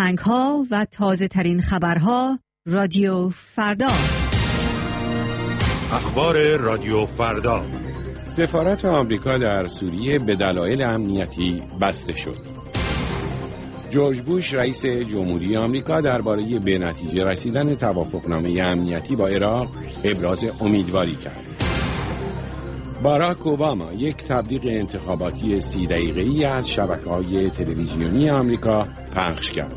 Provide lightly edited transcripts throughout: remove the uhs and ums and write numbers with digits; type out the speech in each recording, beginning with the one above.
آهنگ‌ها و تازه‌ترین خبرها رادیو فردا. اخبار رادیو فردا. سفارت آمریکا در سوریه به دلایل امنیتی بسته شد. جورج بوش رئیس جمهوری آمریکا درباره به نتیجه رسیدن توافقنامه امنیتی با عراق ابراز امیدواری کرد. باراک اوباما یک تبلیغ انتخاباتی 30 دقیقه‌ای از شبکه‌های تلویزیونی آمریکا پخش کرد.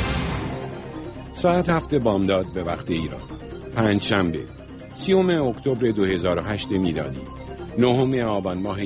ساعت 7 بامداد به وقت ایران، پنجشنبه 30 اکتبر 2008 میلادی، 9 آبان ماه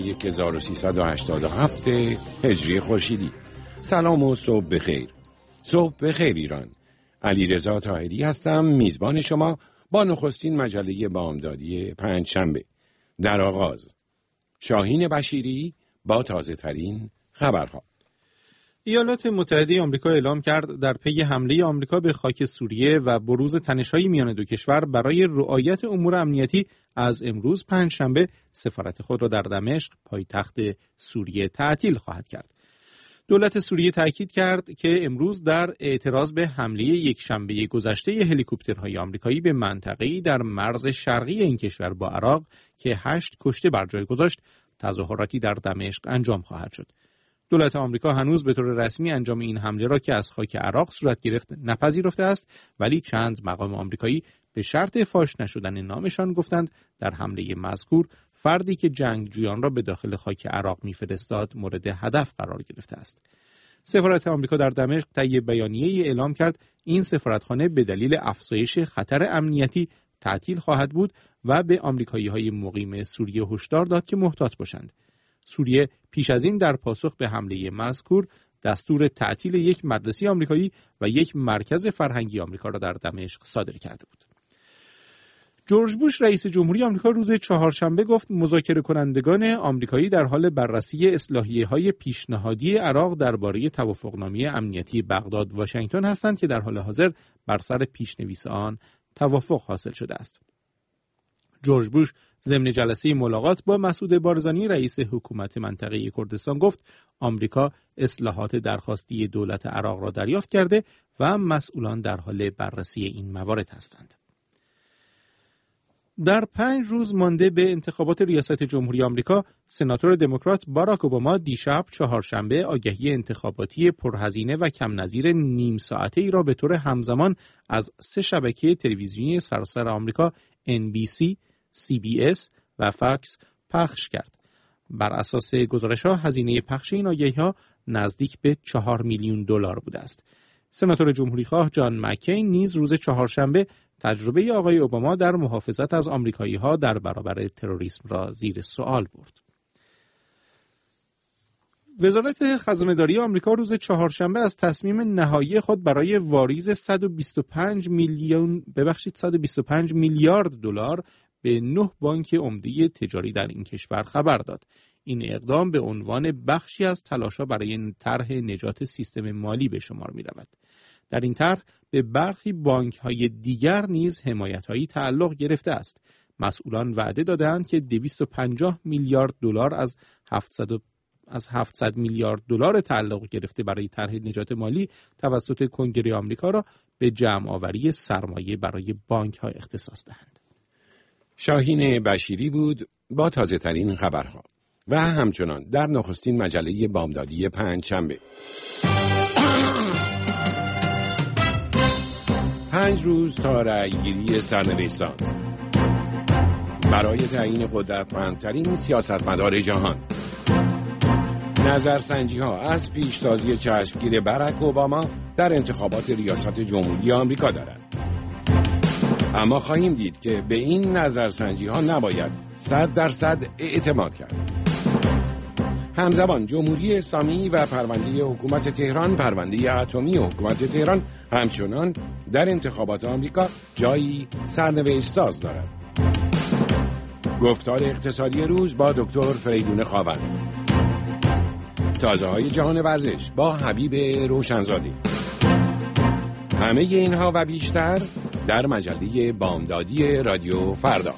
1387 هجری خورشیدی. سلام و صبح بخیر. صبح بخیر ایران. علیرضا طاهری هستم، میزبان شما با نخستین مجله بامدادی پنجشنبه. در آغاز شاهین بشیری با تازه ترین خبرها. ایالات متحده آمریکا اعلام کرد در پی حمله آمریکا به خاک سوریه و بروز تنش‌های میان دو کشور برای رعایت امور امنیتی از امروز پنجشنبه سفارت خود را در دمشق پایتخت سوریه تعطیل خواهد کرد. دولت سوریه تاکید کرد که امروز در اعتراض به حمله یک شنبه گذشته هلیکوپترهای آمریکایی به منطقه‌ای در مرز شرقی این کشور با عراق که 8 کشته بر جای گذاشت، تظاهراتی در دمشق انجام خواهد شد. دولت آمریکا هنوز به طور رسمی انجام این حمله را که از خاک عراق صورت گرفت نپذیرفته است، ولی چند مقام آمریکایی به شرط فاش نشدن نامشان گفتند در حمله مذکور فردی که جنگجویان را به داخل خاک عراق می‌فرستاد مورد هدف قرار گرفته است. سفارت آمریکا در دمشق طی بیانیه‌ای اعلام کرد این سفارتخانه به دلیل افزایش خطر امنیتی تعطیل خواهد بود و به آمریکایی‌های مقیم سوریه هشدار داد که محتاط باشند. سوریه پیش از این در پاسخ به حمله مذکور دستور تعطیل یک مدرسه آمریکایی و یک مرکز فرهنگی آمریکا را در دمشق صادر کرده بود. جورج بوش رئیس جمهوری آمریکا روز چهارشنبه گفت مذاکره کنندگان آمریکایی در حال بررسی اصلاحیه‌های پیشنهادی عراق درباره توافقنامه امنیتی بغداد واشنگتن هستند که در حال حاضر بر سر پیشنویس آن توافق حاصل شده است. جورج بوش ضمن جلسه ملاقات با مسعود بارزانی رئیس حکومت منطقه کردستان گفت آمریکا اصلاحات درخواستی دولت عراق را دریافت کرده و مسئولان در حال بررسی این موارد هستند. در 5 روز مانده به انتخابات ریاست جمهوری آمریکا، سناتور دموکرات باراک اوباما دیشب چهارشنبه آگهی انتخاباتی پرهزینه و کم نظیر نیم ساعته ای را به طور همزمان از 3 شبکه تلویزیونی سراسر آمریکا NBC، CBS و فاکس پخش کرد. بر اساس گزارش‌ها هزینه پخش این آگهی‌ها نزدیک به $4 میلیون بوده است. سناتور جمهوری‌خواه جان مکین نیز روز چهارشنبه تجربه آقای اوباما در محافظت از آمریکایی‌ها در برابر تروریسم را زیر سوال برد. وزارت خزانه‌داری آمریکا روز چهارشنبه از تصمیم نهایی خود برای واریز 125 میلیارد دلار به 9 بانک عمده تجاری در این کشور خبر داد. این اقدام به عنوان بخشی از تلاش‌ها برای طرح نجات سیستم مالی به شمار می‌رود. در این طرح به برخی بانک‌های دیگر نیز حمایت‌هایی تعلق گرفته است. مسئولان وعده دادند که 250 میلیارد دلار از 700 میلیارد دلار تعلق گرفته برای طرح نجات مالی توسط کنگره آمریکا را به جمع‌آوری سرمایه برای بانک‌ها اختصاص دهند. شاهین بشیری بود با تازه ترین خبرها و همچنان در نخستین مجله بامدادی پنجشنبه. 5 روز تا رأیگیری سرنوشت‌ساز برای تعیین قدرتمندترین سیاستمدار جهان. نظرسنجی‌ها از پیشتازی چشمگیر باراک اوباما در انتخابات ریاست جمهوری آمریکا دارد. اما خواهیم دید که به این نظرسنجی‌ها نباید 100% اعتماد کرد. همزمان جمهوری اسلامی و پرونده حکومت تهران، پرونده اتمی حکومت تهران همچنان در انتخابات آمریکا جایی سرنوشت ساز دارد. گفتار اقتصادی روز با دکتر فریدون خاوند. تازه های جهان ورزش با حبیب روشنزاده. همه اینها و بیشتر در مجله بامدادی رادیو فردا.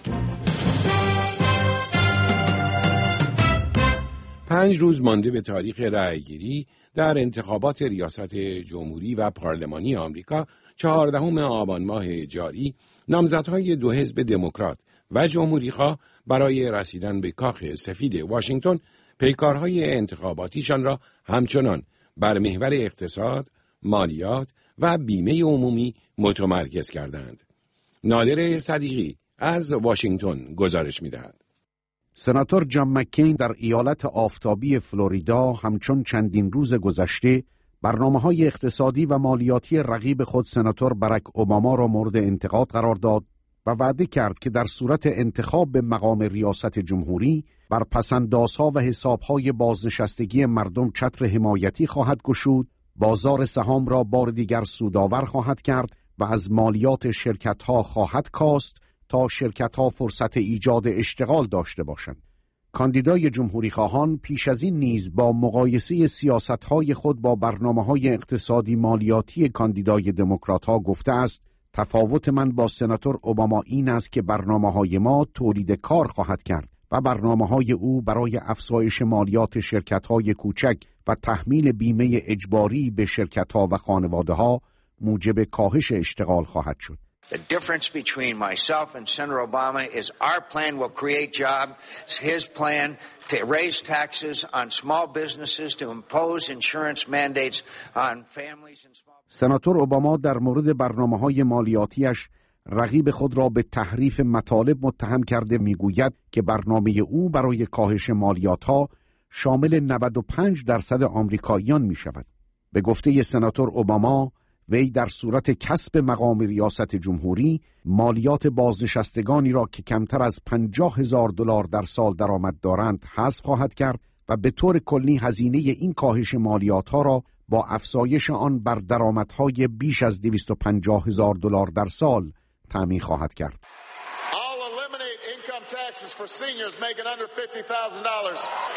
5 روز مانده به تاریخ رأیگیری در انتخابات ریاست جمهوری و پارلمانی آمریکا 14 آبان ماه جاری نامزدهای دو حزب دموکرات و جمهوری‌خواه برای رسیدن به کاخ سفید واشنگتن پیکارهای انتخاباتیشان را همچنان بر محور اقتصاد، مالیات و بیمه عمومی متمرکز کردند. نادر صدیقی از واشنگتن گزارش می‌دهد. سناتور جان مکین در ایالت آفتابی فلوریدا همچون چندین روز گذشته برنامه‌های اقتصادی و مالیاتی رقیب خود سناتور باراک اوباما را مورد انتقاد قرار داد و وعده کرد که در صورت انتخاب به مقام ریاست جمهوری بر پس‌اندازها و حسابهای بازنشستگی مردم چتر حمایتی خواهد گشود، بازار سهام را بار دیگر سودآور خواهد کرد و از مالیات شرکت‌ها خواهد کاست تا شرکت‌ها فرصت ایجاد اشتغال داشته باشند. کاندیدای جمهوری خواهان پیش از این نیز با مقایسه سیاست‌های خود با برنامه‌های اقتصادی مالیاتی کاندیدای دموکرات‌ها گفته است: تفاوت من با سناتور اوباما این است که برنامه‌های ما تولید کار خواهد کرد و برنامه‌های او برای افزایش مالیات شرکت‌های کوچک و تحمیل بیمه اجباری به شرکت‌ها و خانواده‌ها موجب کاهش اشتغال خواهد شد. The difference between myself and Senator Obama is our plan will create jobs, his plan to raise taxes on small businesses, to impose insurance mandates on families and small. سناتور اوباما در مورد برنامه‌های مالیاتیش رقیب خود را به تحریف مطالب متهم کرده میگوید که برنامه او برای کاهش مالیات‌ها شامل 95% آمریکاییان می‌شود. به گفته سناتور اوباما، وی در صورت کسب مقام ریاست جمهوری مالیات بازنشستگانی را که کمتر از $50,000 در سال درآمد دارند حذف خواهد کرد و به طور کلی هزینه این کاهش مالیات‌ها را با افزایش آن بر درآمدهای بیش از $250,000 در سال تامین خواهد کرد. I'll eliminate income taxes for seniors making under $50,000.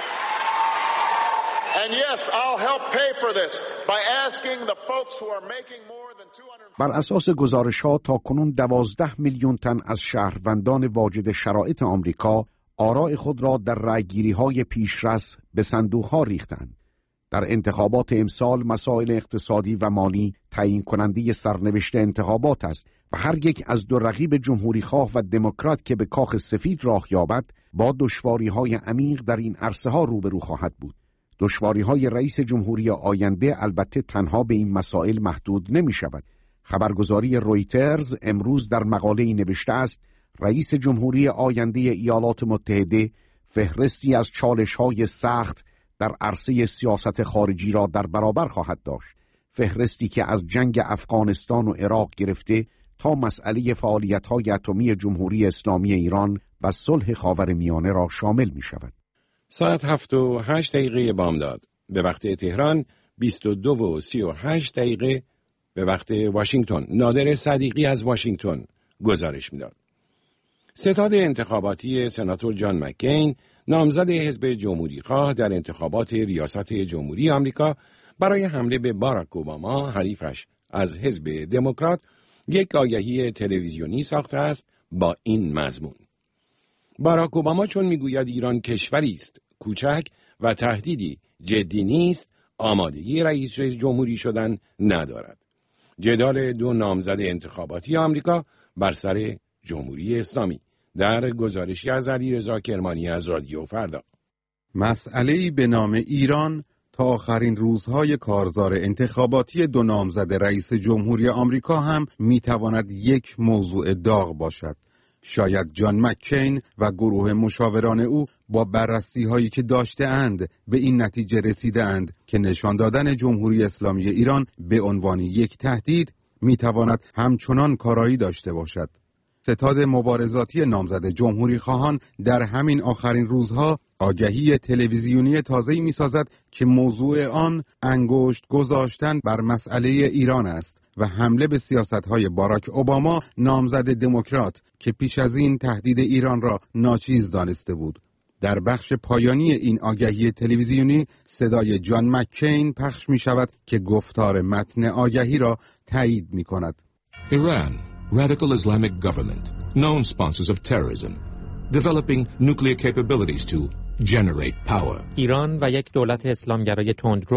And yes, I'll help pay for this by asking the folks who are making more than 200. بر اساس گزارش‌ها تاکنون 12 میلیون تن از شهروندان واجد شرایط آمریکا آراء خود را در رأی‌گیری‌های پیشرس به صندوق‌ها ریختند. در انتخابات امسال مسائل اقتصادی و مالی تعیین کننده سرنوشت انتخابات است و هر یک از دو رقیب جمهوری‌خواه و دموکرات که به کاخ سفید راه یابد با دشواری‌های عمیق در این عرصه‌ها روبرو خواهد بود. دشواری‌های رئیس جمهوری آینده البته تنها به این مسائل محدود نمی‌شود. خبرگزاری رویترز امروز در مقاله‌ای نوشته است رئیس جمهوری آینده ایالات متحده فهرستی از چالش‌های سخت در عرصه سیاست خارجی را در برابر خواهد داشت. فهرستی که از جنگ افغانستان و عراق گرفته تا مسئله فعالیت‌های اتمی جمهوری اسلامی ایران و صلح خاورمیانه را شامل می‌شود. ساعت 7:08 بامداد به وقت تهران، 22:38 به وقت واشنگتن. نادر صدیقی از واشنگتن گزارش می‌داد. ستاد انتخاباتی سناتور جان مکین، نامزد حزب جمهوری‌خواه در انتخابات ریاست جمهوری آمریکا، برای حمله به باراک اوباما حریفش از حزب دموکرات یک آگهی تلویزیونی ساخته است با این مضمون: باراک اوباما چون میگوید ایران کشوری است کوچک و تهدیدی جدی نیست، آمادگی رئیس جمهوری شدن ندارد. جدال دو نامزد انتخاباتی آمریکا بر سر جمهوری اسلامی، در گزارشی از علیرضا کرمانی از رادیو فردا. مسئله‌ای به نام ایران تا آخرین روزهای کارزار انتخاباتی دو نامزد رئیس جمهوری آمریکا هم میتواند یک موضوع داغ باشد. شاید جان مکین و گروه مشاوران او با بررسی هایی که داشته اند به این نتیجه رسیده اند که نشان دادن جمهوری اسلامی ایران به عنوان یک تهدید میتواند همچنان کارایی داشته باشد. ستاد مبارزاتی نامزد جمهوری خواهان در همین آخرین روزها آگهی تلویزیونی تازه‌ای می‌سازد که موضوع آن انگشت گذاشتن بر مسئله ایران است و حمله به سیاست‌های باراک اوباما نامزد دموکرات که پیش از این تهدید ایران را ناچیز دانسته بود. در بخش پایانی این آگهی تلویزیونی صدای جان مکین پخش می‌شود که گفتار متن آگهی را تایید می‌کند. Iran, radical Islamic government, known sponsors of terrorism, developing nuclear capabilities to generate power. ایران و یک دولت اسلامگرای تندرو،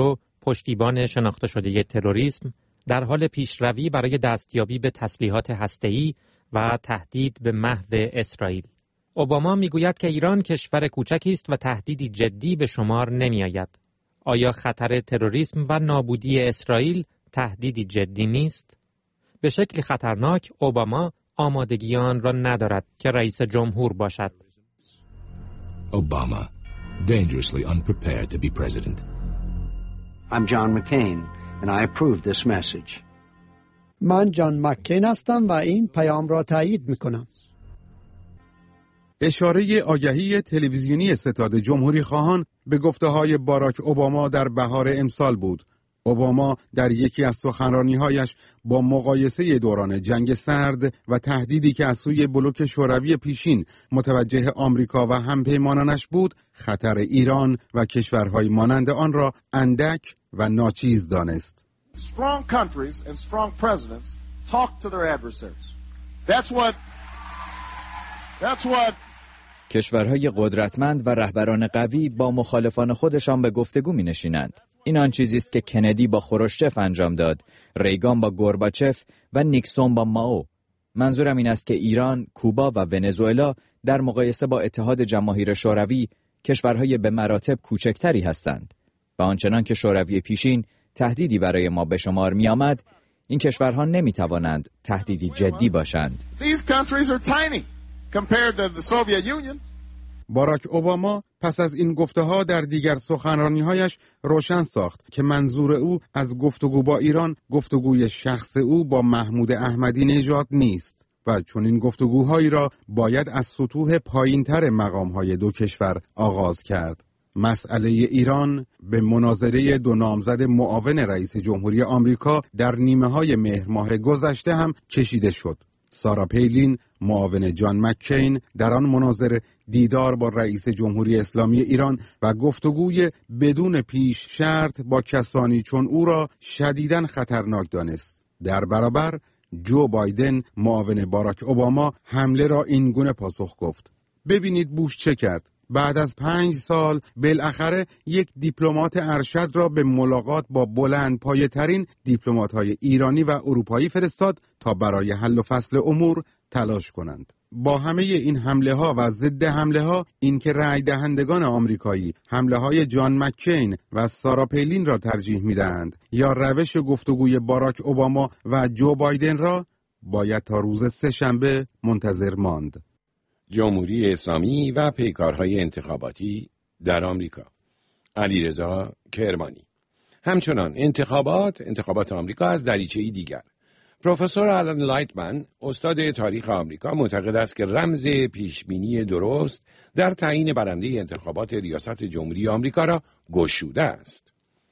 پشتیبان شناخته شده تروریسم در حال پیشروی برای دستیابی به تسلیحات هسته‌ای و تهدید به محو اسرائیل. اوباما میگوید که ایران کشور کوچکی است و تهدیدی جدی به شمار نمی‌آید. آیا خطر تروریسم و نابودی اسرائیل تهدیدی جدی نیست؟ به شکلی خطرناک اوباما آمادگیان را ندارد که رئیس جمهور باشد. Obama, dangerously unprepared to be president. I'm John McCain and I approve this message. من جان مکین هستم و این پیام را تایید میکنم. اشاره آگهی تلویزیونی ستاد جمهوری خواهان به گفته‌های باراک اوباما در بهار امسال بود. اوباما در یکی از سخنرانی‌هایش با مقایسه دوران جنگ سرد و تهدیدی که از سوی بلوک شوروی پیشین متوجه آمریکا و همپیمانانش بود، خطر ایران و کشورهای مانند آن را اندک و ناچیز دانست. Strong countries and strong presidents talk to their adversaries. That's what کشورهای قدرتمند و رهبران قوی با مخالفان خودشان به گفتگو می‌نشینند. این آن چیزی است که کندی با خروشچف انجام داد، ریگان با گورباچف و نیکسون با مائو. منظورم این است که ایران، کوبا و ونزوئلا در مقایسه با اتحاد جماهیر شوروی کشورهای به مراتب کوچکتری هستند. و آنچنان که شوروی پیشین تهدیدی برای ما به شمار می آمد، این کشورها نمی توانند تهدیدی جدی باشند. باراک اوباما پس از این گفته‌ها در دیگر سخنرانی‌هایش روشن ساخت که منظور او از گفتگو با ایران گفتگوی شخص او با محمود احمدی نژاد نیست و چون این گفتگوهایی را باید از سطوح پایین‌تر مقام‌های دو کشور آغاز کرد. مسئله ایران به مناظره دو نامزد معاون رئیس جمهوری آمریکا در نیمه‌های مهر ماه گذشته هم کشیده شد. سارا پیلین، معاون جان مکین، در آن مناظره دیدار با رئیس جمهوری اسلامی ایران و گفتگوی بدون پیش شرط با کسانی چون او را شدیداً خطرناک دانست. در برابر جو بایدن، معاون باراک اوباما، حمله را این گونه پاسخ گفت: ببینید بوش چه کرد. بعد از 5 سال بالاخره یک دیپلمات ارشد را به ملاقات با بلند پایه ترین دیپلمات‌های ایرانی و اروپایی فرستاد تا برای حل و فصل امور تلاش کنند. با همه این حمله ها و ضد حمله ها، این که رأی دهندگان آمریکایی حمله های جان مکین و سارا پیلین را ترجیح می‌دهند یا روش گفتگوی باراک اوباما و جو بایدن را، باید تا روز سه‌شنبه منتظر ماند. جمهوری اسلامی و پیکارهای انتخاباتی در آمریکا. علیرضا کرمانی. همچنان انتخابات آمریکا از دریچه‌ای دیگر. پروفسور آلن لایتمن، استاد تاریخ آمریکا، معتقد است که رمز پیشبینی درست در تعیین برنده انتخابات ریاست جمهوری آمریکا را گشوده است.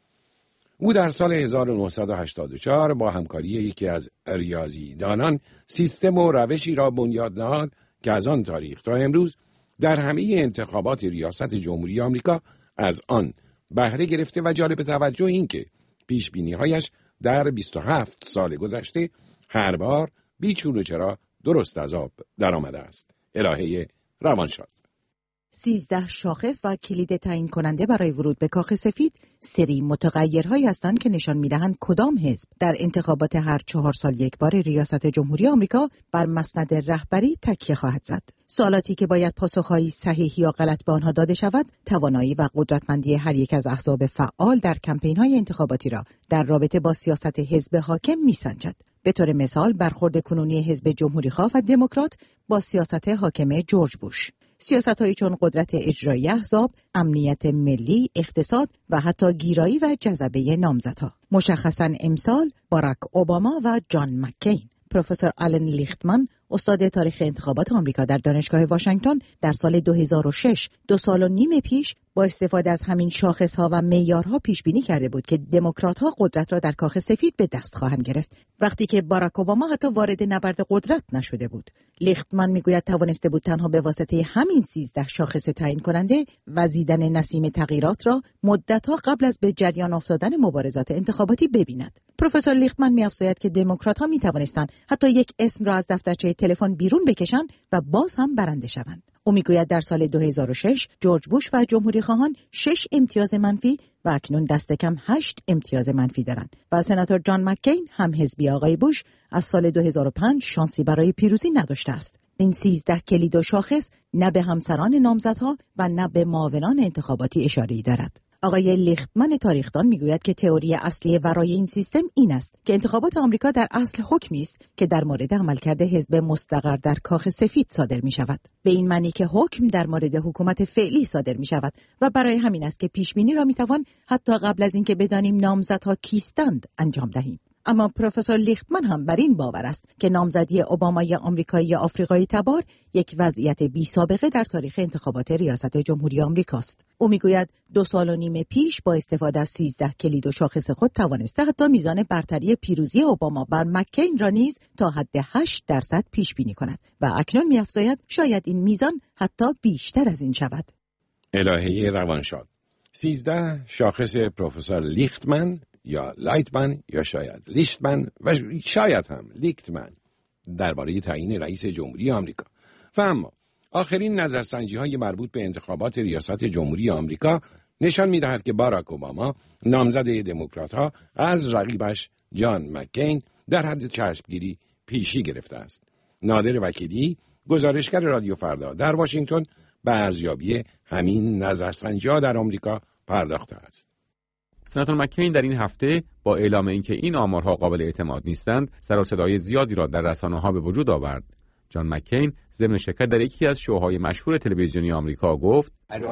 او در سال 1984 با همکاری یکی از ریاضیدانان سیستم و روشی را بنیاد نهاد که از آن تاریخ تا امروز در همه انتخابات ریاست جمهوری آمریکا از آن بهره گرفته و جالب توجه این که پیشبینی‌هایش در 27 سال گذشته هر بار بیچون و چرا درست از آب در آمده است. الهه روانشاد. 13 شاخص و کلید تعیین کننده برای ورود به کاخ سفید سری متغیرهایی هستند که نشان می‌دهند کدام حزب در انتخابات هر 4 سال یک بار ریاست جمهوری آمریکا بر مسند رهبری تکیه خواهد زد. سوالاتی که باید پاسخهایی صحیح یا غلط به آنها داده شود، توانایی و قدرتمندی هر یک از احزاب فعال در کمپین‌های انتخاباتی را در رابطه با سیاست حزب حاکم می‌سنجد. به طور مثال برخورد کنونی حزب جمهوری‌خواه و دموکرات با سیاست حاکم جورج بوش. سیاست‌هایی چون قدرت اجرایی احزاب، امنیت ملی، اقتصاد و حتی گیرایی و جذبه نامزدها. مشخصاً امسال باراک اوباما و جان مکین. پروفسور آلن لیختمن، استاد تاریخ انتخابات آمریکا در دانشگاه واشنگتن، در سال 2006، 2 سال و نیم پیش، با استفاده از همین شاخص‌ها و معیارها پیش بینی کرده بود که دموکرات‌ها قدرت را در کاخ سفید به دست خواهند گرفت، وقتی که باراک اوباما حتی وارد نبرد قدرت نشده بود. لیختمن میگوید توانسته بود تنها به واسطه همین 13 شاخص تعیین کننده وزیدن نسیم تغییرات را مدت‌ها قبل از به جریان افتادن مبارزات انتخاباتی ببیند. پروفسور لیختمن می‌افزاید که دموکرات‌ها می‌توانستند حتی یک اسم را از دفترچه تلفن بیرون بکشند و باز هم برنده شوند. او میگوید در سال 2006 جورج بوش و جمهوری خواهان 6 امتیاز منفی و اکنون دست کم 8 امتیاز منفی دارند و سناتور جان مککین هم حزبی آقای بوش از سال 2005 شانسی برای پیروزی نداشته است. این 13 کلید و شاخص نه به همسران نامزدها و نه به معاونان انتخاباتی اشاره‌ای دارد. آقای لیختمن تاریخدان میگوید که تئوری اصلی ورای این سیستم این است که انتخابات آمریکا در اصل حکمی است که در مورد عملکرد حزب مستقر در کاخ سفید صادر می شود. به این معنی که حکم در مورد حکومت فعلی صادر می شود و برای همین است که پیش بینی را می توان حتی قبل از اینکه بدانیم نامزدها کیستند انجام دهیم. اما پروفسور لیختمن هم بر این باور است که نامزدی اوبامای آمریکایی آفریقایی تبار یک وضعیت بی سابقه در تاریخ انتخابات ریاست جمهوری آمریکاست. او میگوید 2.5 سال پیش با استفاده از 13 کلید و شاخص خود توانسته حتی میزان برتری پیروزی اوباما بر مککین را نیز تا حد 8% پیش بینی کند و اکنون می‌افزاید شاید این میزان حتی بیشتر از این شود. الهه روانشاد 13 شاخص پروفسور لیختمن یا لایتمن یا شاید لیشتمن و شاید هم لیختمن درباره تعیین رئیس جمهوری آمریکا. و اما آخرین نظرسنجی‌های مربوط به انتخابات ریاست جمهوری آمریکا نشان می‌دهد که باراک اوباما نامزد دموکرات‌ها از رقیبش جان مککین در حد چشمگیری پیشی گرفته است. نادر وکیلی گزارشگر رادیو فردا در واشنگتن به ارزیابی همین نظرسنجی‌ها در آمریکا پرداخته است. سناتور مککین در این هفته با اعلام اینکه این آمارها قابل اعتماد نیستند، سر و صدای زیادی را در رسانه‌ها به وجود آورد. جان مککین ضمن شرکت در یکی از شوهای مشهور تلویزیونی آمریکا گفت: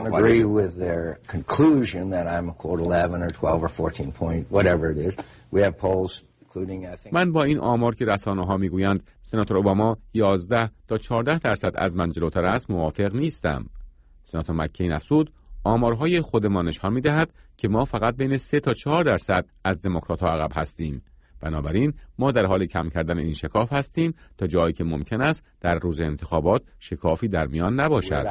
من با این آمار که رسانه‌ها میگویند سناتور اوباما 11 تا 14% از من جلوتر است موافق نیستم. سناتور مککین افزود: آمارهای خود ما نشان می‌دهد که ما فقط بین 3 تا 4% از دموکرات‌ها عقب هستیم. بنابراین ما در حال کم کردن این شکاف هستیم تا جایی که ممکن است در روز انتخابات شکافی در میان نباشد.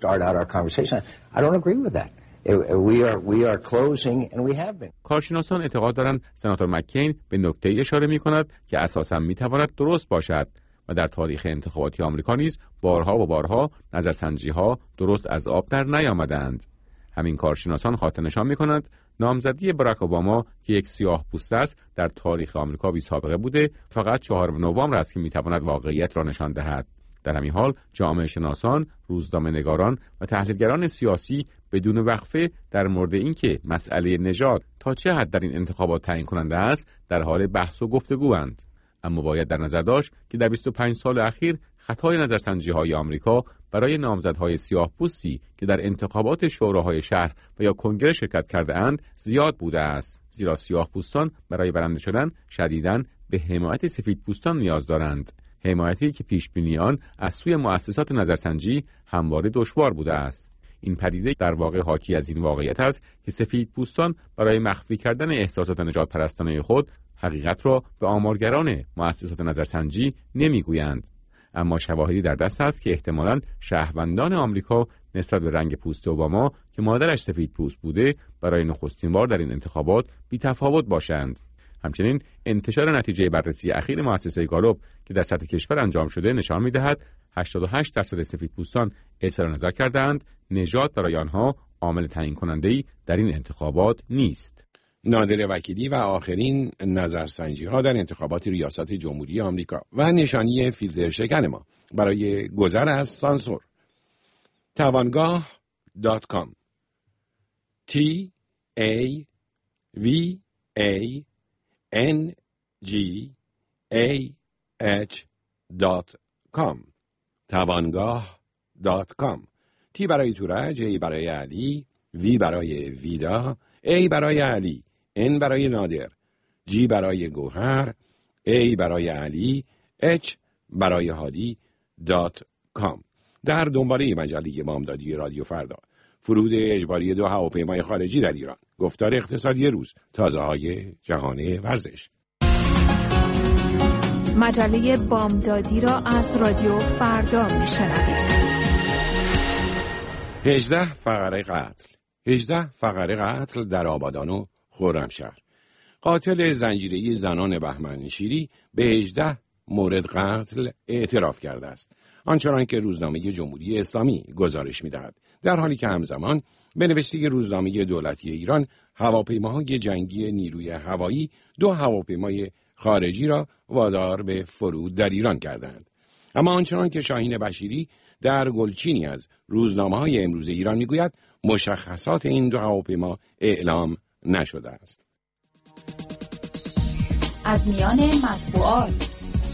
کارشناسان اعتقاد دارند سناتور مککین به نکته‌ای اشاره می‌کند که اساساً می‌تواند درست باشد و در تاریخ انتخاباتی آمریکا نیز بارها و بارها نظرسنجی‌ها درست از آب در نیامدند. همین کارشناسان خاطر نشان می‌کنند نامزدی باراک اوباما که یک سیاه‌پوست است در تاریخ آمریکا بی سابقه بوده، فقط 4 نوامبر است که می‌تواند واقعیت را نشان دهد. در همین حال جامعه شناسان، روزنامه‌نگاران و تحلیلگران سیاسی بدون وقفه در مورد اینکه مسئله نژاد تا چه حد در این انتخابات تعیین کننده است در حال بحث و گفتگواند. اما باید در نظر داشت که در 25 سال اخیر خطای نظرسنجی‌های آمریکا برای نامزدهای سیاه‌پوستی که در انتخابات شوراهای شهر و یا کنگره شرکت کرده اند زیاد بوده است، زیرا سیاه‌پوستان برای برنده شدن شدیداً به حمایت سفیدپوستان نیاز دارند، حمایتی که پیش‌بینی آن از سوی مؤسسات نظرسنجی همواره دشوار بوده است. این پدیده در واقع حاکی از این واقعیت است که سفیدپوستان برای مخفی کردن احساسات نژاد پرستانه خود حقیقت را به آمارگران مؤسسات نظرسنجی نمیگویند. اما شواهدی در دست است که احتمالاً شهروندان آمریکا نسبت به رنگ پوست اوباما که مادرش سفید پوست بوده برای نخستین بار در این انتخابات بی‌تفاوت باشند. همچنین انتشار نتیجه بررسی اخیر مؤسسه گالوب که در سطح کشور انجام شده نشان می‌دهد 88% سفیدپوستان اظهار نظر کردند نژاد برای آنها عامل تعیین کننده‌ای در این انتخابات نیست. نادر وکیلی و آخرین نظرسنجی‌ها در انتخابات ریاست جمهوری آمریکا و نشانی فیلتر شکن ما برای گذر از سانسور. توانگاه.com TAVANGAH.com توانگاه.com T برای تورج، A برای علی، V برای ویدا، A برای علی، N برای نادر، G برای گوهر، A برای علی، H برای هادی .com. در دنباله مجله بامدادی رادیو فردا، فرود اجباری 2 هواپیمای خارجی در ایران، گفتار اقتصادی روز، تازه‌های جهان ورزش. مجله بامدادی را از رادیو فردا میشنوید. 18 فقره قتل. 18 فقره قتل در آبادان و خرمشهر. قاتل زنجیره‌ای زنان بهمنشیری به 18 مورد قتل اعتراف کرده است، آنچنان که روزنامه جمهوری اسلامی گزارش می‌دهد، در حالی که همزمان به نوشته روزنامه دولتی ایران، هواپیماهای جنگی نیروی هوایی 2 هواپیمای خارجی را وادار به فرود در ایران کردند. اما آنچنان که شاهین بشیری در گلچینی از روزنامه‌های امروز ایران میگوید، مشخصات این 2 هواپیما اعلام نشده است. از میان مطبوعات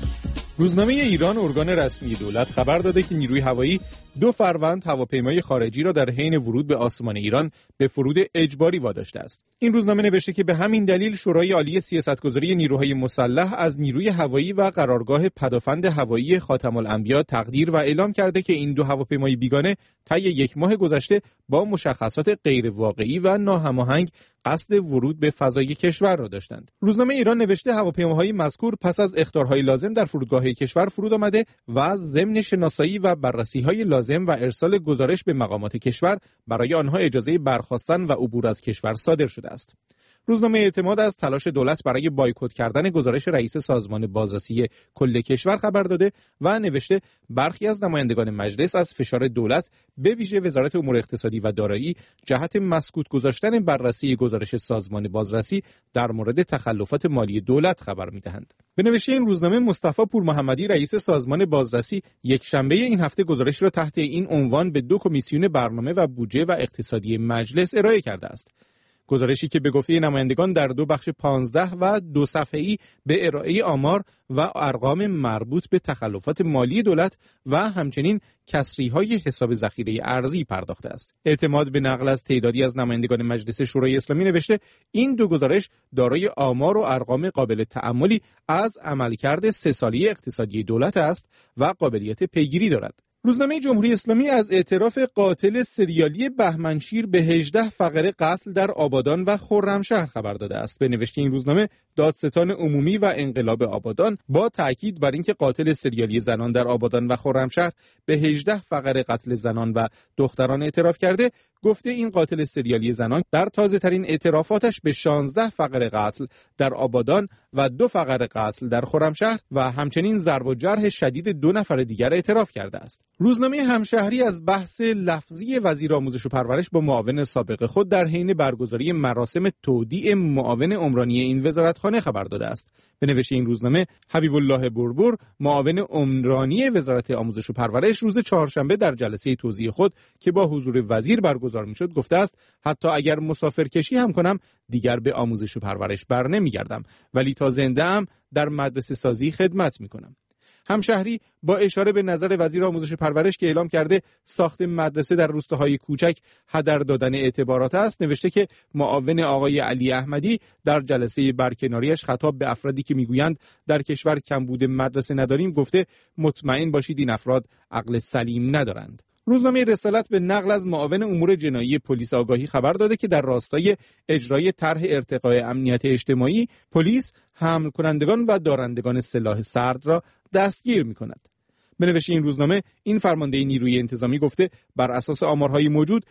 روزنامه ایران، ارگان رسمی دولت، خبر داده که نیروی هوایی 2 فروند هواپیمای خارجی را در حین ورود به آسمان ایران به فرود اجباری واداشته است. این روزنامه نوشته که به همین دلیل شورای عالی سیاستگذاری نیروهای مسلح از نیروی هوایی و قرارگاه پدافند هوایی خاتم الانبیا تقدیر و اعلام کرده که این 2 هواپیمای بیگانه طی 1 ماه گذشته با مشخصات غیر واقعی و ناهماهنگ قصد ورود به فضای کشور را داشتند. روزنامه ایران نوشته هواپیماهای مذکور پس از اخطارهای لازم در فرودگاه‌های کشور فرود آمده و ضمن شناسایی و بررسی‌های لازم و ارسال گزارش به مقامات کشور برای آنها اجازه برخاستن و عبور از کشور صادر شده است. روزنامه اعتماد از تلاش دولت برای بایکوت کردن گزارش رئیس سازمان بازرسی کل کشور خبر داده و نوشته برخی از نمایندگان مجلس از فشار دولت به ویژه وزارت امور اقتصادی و دارایی جهت مسکوت گذاشتن بررسی گزارش سازمان بازرسی در مورد تخلفات مالی دولت خبر می‌دهند. به نوشته این روزنامه، مصطفی پور محمدی رئیس سازمان بازرسی یک شنبه این هفته گزارش را تحت این عنوان به 2 کمیسیون برنامه و بودجه و اقتصادی مجلس ارائه کرده است. گزارشی که به گفته نمایندگان در 2 بخش 15 و 2 صفحه‌ای به ارائه آمار و ارقام مربوط به تخلفات مالی دولت و همچنین کسری‌های حساب ذخیره ارزی پرداخته است. اعتماد به نقل از تعدادی از نمایندگان مجلس شورای اسلامی نوشته این 2 گزارش دارای آمار و ارقام قابل تأملی از عملکرد 3 ساله اقتصادی دولت است و قابلیت پیگیری دارد. روزنامه جمهوری اسلامی از اعتراف قاتل سریالی بهمنشیر به 18 فقره قتل در آبادان و خرمشهر خبر داده است. به نوشته این روزنامه، دادستان عمومی و انقلاب آبادان با تأکید بر اینکه قاتل سریالی زنان در آبادان و خرمشهر به 18 فقره قتل زنان و دختران اعتراف کرده، گفته این قاتل سریالی زنان در تازه‌ترین اعترافاتش به 16 فقره قتل در آبادان و 2 فقره قتل در خرمشهر و همچنین ضرب و جرح شدید 2 نفر دیگر اعتراف کرده است. روزنامه همشهری از بحث لفظی وزیر آموزش و پرورش با معاون سابق خود در حین برگزاری مراسم تودیع معاون عمرانی این وزارتخانه خبر داده است. به نوشته این روزنامه، حبیب الله بربر، معاون عمرانی وزارت آموزش و پرورش، روز چهارشنبه در جلسه توزیع خود که با حضور وزیر برگزار میشد گفته است حتی اگر مسافرکشی هم کنم دیگر به آموزش و پرورش بر نمیگردم، ولی تا زنده ام در مدرسه سازی خدمت میکنم. همشهری با اشاره به نظر وزیر آموزش و پرورش که اعلام کرده ساخت مدرسه در روستاهای کوچک هدر دادن اعتبارات است، نوشته که معاون آقای علی احمدی در جلسه برکناریش خطاب به افرادی که میگویند در کشور کمبود مدرسه نداریم گفته مطمئن باشید این افراد عقل سلیم ندارند. روزنامه رسالت به نقل از معاون امور جنایی پلیس آگاهی خبر داده که در راستای اجرای طرح ارتقای امنیت اجتماعی، پلیس حمل کنندگان و دارندگان سلاح سرد را دستگیر می‌کند. به نوشته این روزنامه، این فرمانده نیروی انتظامی گفته بر اساس آمارهای موجود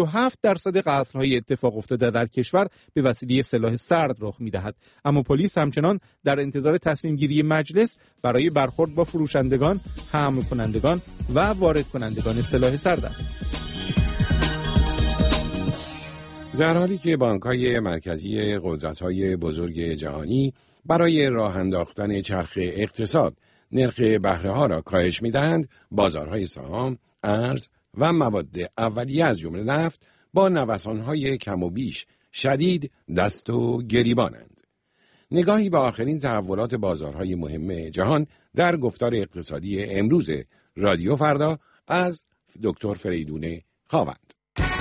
37% قتل‌های اتفاق افتاده در کشور به وسیله سلاح سرد رخ می‌دهد، اما پلیس همچنان در انتظار تصمیم گیری مجلس برای برخورد با فروشندگان، حمل کنندگان و وارد کنندگان سلاح سرد است. در حالی که بانک‌های مرکزی قدرت‌های بزرگ جهانی برای راه انداختن چرخ اقتصاد نرخ بهره‌ها را کاهش می‌دهند، بازارهای سهام، ارز و مواد اولیه از جمله نفت با نوسان‌های کم و بیش شدید دست و گریبانند. نگاهی به آخرین تحولات بازارهای مهم جهان در گفتار اقتصادی امروز رادیو فردا از دکتر فریدون خاوند.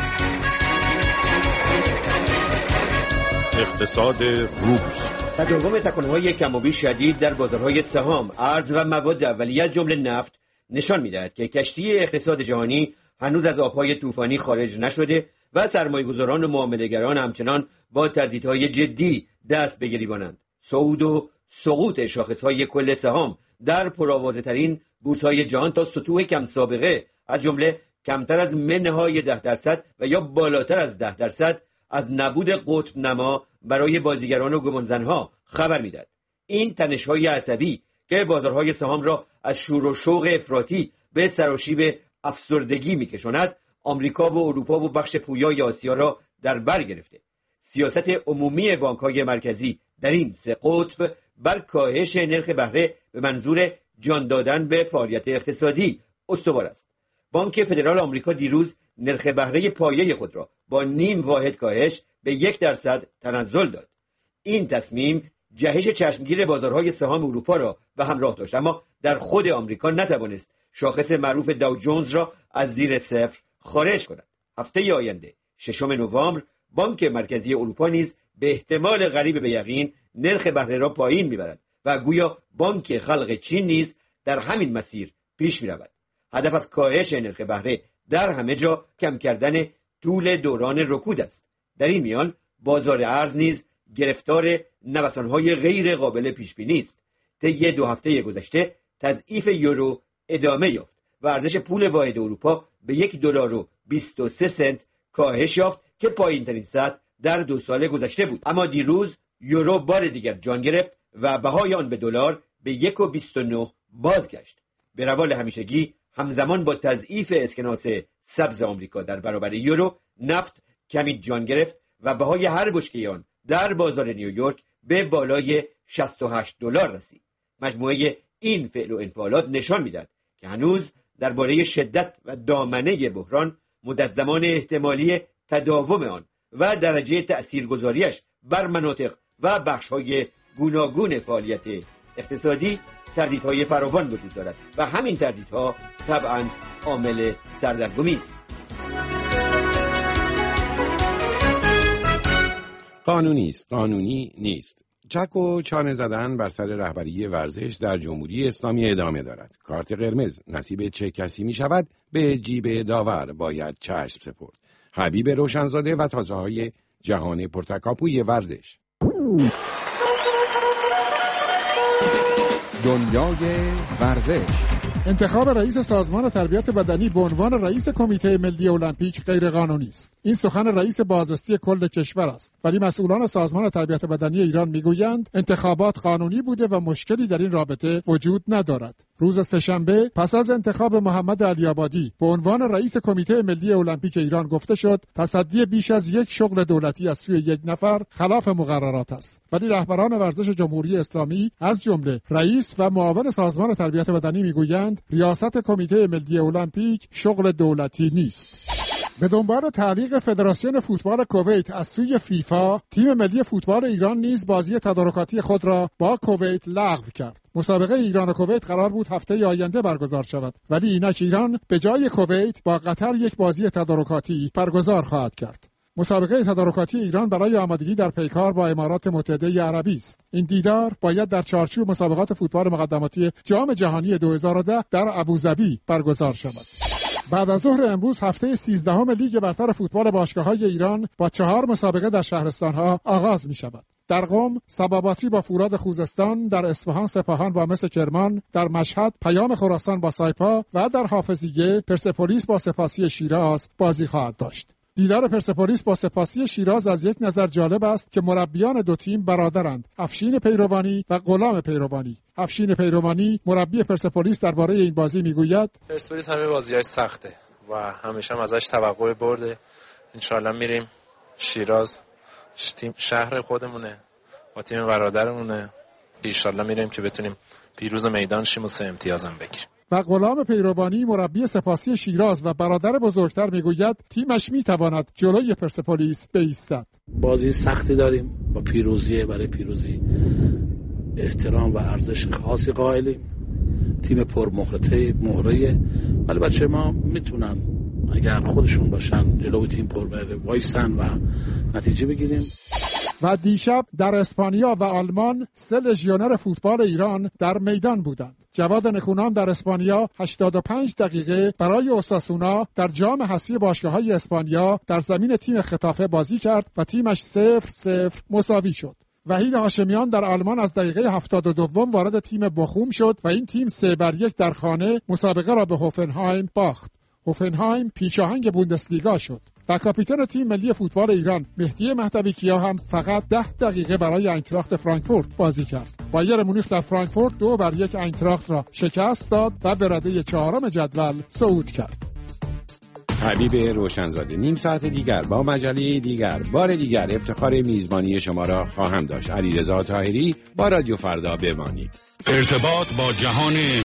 اقتصاد روز. تداوم تکانه‌های کم و بیش شدید در بازارهای سهام، ارز و مواد اولیه از جمله نفت نشان می‌دهد که کشتی اقتصاد جهانی هنوز از آب‌های طوفانی خارج نشده و سرمایه‌گذاران و معامله‌گران همچنان با تهدیدهای جدی دست به گریبانند. صعود و سقوط شاخص‌های کل سهام در پرآوازه‌ترین بورس‌های جهان تا سطوح کم سابقه از جمله کمتر از منهای 10% و یا بالاتر از 10% از نبود قطب نما برای بازیگران و گمانزنها خبر میداد. این تنش‌های عصبی که بازارهای سهام را از شور و شوق افراطی به سراشیب افسردگی میکشاند، آمریکا و اروپا و بخش پویای آسیا را در بر گرفته. سیاست عمومی بانک‌های مرکزی در این سه قطب بر کاهش نرخ بهره به منظور جان دادن به فعالیت اقتصادی استوار است. بانک فدرال آمریکا دیروز نرخ بهره پایه خود را با 0.5 واحد کاهش به 1% تنزل داد. این تصمیم جهش چشمگیر بازارهای سهام اروپا را به همراه داشت، اما در خود آمریکا نتوانست شاخص معروف داو جونز را از زیر صفر خارج کند. هفته آینده 6 نوامبر بانک مرکزی اروپا نیز به احتمال قریب به یقین نرخ بهره را پایین میبرد و گویا بانک خلق چین نیز در همین مسیر پیش میرود. هدف از کاهش نرخ بهره در همه جا کم کردن طول دوران رکود است. در این میان بازار ارز نیز گرفتار نوسان‌های غیر قابل پیش بینی است. طی 2 هفته گذشته تضعیف یورو ادامه یافت و ارزش پول واحد اروپا به $1.23 کاهش یافت که پایین‌ترین سطح در 2 سال گذشته بود. اما دیروز یورو بار دیگر جان گرفت و بهای آن به دلار به 1.29 بازگشت. به روال همیشگی همزمان با تضعیف اسکناس سبز آمریکا در برابر یورو، نفت کمی جان گرفت و بهای هر بشکه آن در بازار نیویورک به بالای $68 رسید. مجموعه این فعل و انفعالات نشان می‌دهد که هنوز درباره شدت و دامنه بحران، مدت زمان احتمالی تداوم آن و درجه تأثیرگذاریش بر مناطق و بخش‌های گوناگون فعالیت اقتصادی تردیدهای فراوان وجود دارد و همین تردیدها طبعاً عامل سردرگمی است. قانونی است، قانونی نیست. چک و چانه زدن بر سر رهبری ورزش در جمهوری اسلامی ادامه دارد. کارت قرمز نصیب چه کسی می شود به جیب داور باید چشم سپرد. حبیب روشنزاده و تازه‌های جهان پرتکاپوی ورزش. دنیای ورزش. انتخاب رئیس سازمان تربیت بدنی به عنوان رئیس کمیته ملی المپیک غیرقانونی است. این سخن رئیس بازرسی کل کشور است، ولی مسئولان سازمان تربیت بدنی ایران میگویند انتخابات قانونی بوده و مشکلی در این رابطه وجود ندارد. روز سه‌شنبه پس از انتخاب محمد علی‌آبادی به عنوان رئیس کمیته ملی المپیک ایران گفته شد تصدی بیش از یک شغل دولتی از سوی یک نفر خلاف مقررات است، ولی رهبران ورزش جمهوری اسلامی از جمله رئیس و معاون سازمان تربیت بدنی میگویند ریاست کمیته ملی المپیک شغل دولتی نیست. به دنبال تعلیق فدراسیون فوتبال کویت از سوی فیفا، تیم ملی فوتبال ایران نیز بازی تدارکاتی خود را با کویت لغو کرد. مسابقه ایران و کویت قرار بود هفته آینده برگزار شود، ولی اینک ایران به جای کویت با قطر یک بازی تدارکاتی برگزار خواهد کرد. مسابقه تدارکاتی ایران برای آمادگی در پیکار با امارات متحده عربی است. این دیدار باید در چارچوب مسابقات فوتبال مقدماتی جام جهانی 2010 در ابوظبی برگزار شود. بعد از ظهر امروز هفته 13 لیگ برتر فوتبال باشگاه‌های ایران با 4 مسابقه در شهرستان‌ها آغاز می‌شود. در قم سباباتی با فولاد خوزستان، در اصفهان سپاهان با مس کرمان، در مشهد پیام خراسان با سایپا و در حافظیه پرسپولیس با سپاسی شیراز بازی خواهد داشت. دیدار پرسپولیس با سپاسی شیراز از یک نظر جالب است که مربیان دو تیم برادرند، افشین پیروانی و غلام پیروانی. افشین پیروانی مربی پرسپولیس درباره این بازی میگوید پرسپولیس همه بازی‌های سخته و همیشه هم ازش توقع برده. انشالله میریم شیراز، تیم شهر خودمونه و تیم برادرمونه، انشالله میریم که بتونیم پیروز میدان شیم و 3 امتیاز هم بگیریم. و غلام پیروانی مربی سپاسی شیراز و برادر بزرگتر میگوید تیمش میتواند جلوی پرسپولیس بایستد. بازی سختی داریم، با پیروزی برای پیروزی احترام و ارزش خاصی قائلیم. تیم پرمهرته مهره، ولی بچه ما میتونن اگر خودشون باشن جلوی تیم پرمهره وایسن و نتیجه بگیریم. و دیشب در اسپانیا و آلمان 3 لژیونر فوتبال ایران در میدان بودند. جواد نکونام در اسپانیا 85 دقیقه برای اوساسونا در جام حذفی باشگاه‌های اسپانیا در زمین تیم خطافه بازی کرد و تیمش 0-0 مساوی شد. وحید هاشمیان در آلمان از دقیقه 72 وارد تیم بخوم شد و این تیم 3-1 در خانه مسابقه را به هوفنهایم باخت. هوفنهایم پیشاهنگ بوندسلیگا شد. و کاپیتان تیم ملی فوتبال ایران مهدی مهدوی کیا هم فقط 10 دقیقه برای اینتراخت فرانکفورت بازی کرد. بایر مونیخ در فرانکفورت 2-1 اینتراخت را شکست داد و به رده 4 جدول صعود کرد. حبیب روشنزاده. نیم ساعت دیگر با مجله دیگر بار دیگر افتخار میزبانی شما را خواهم داشت. علیرضا طاهری با رادیو فردا بمانید. ارتباط با جهان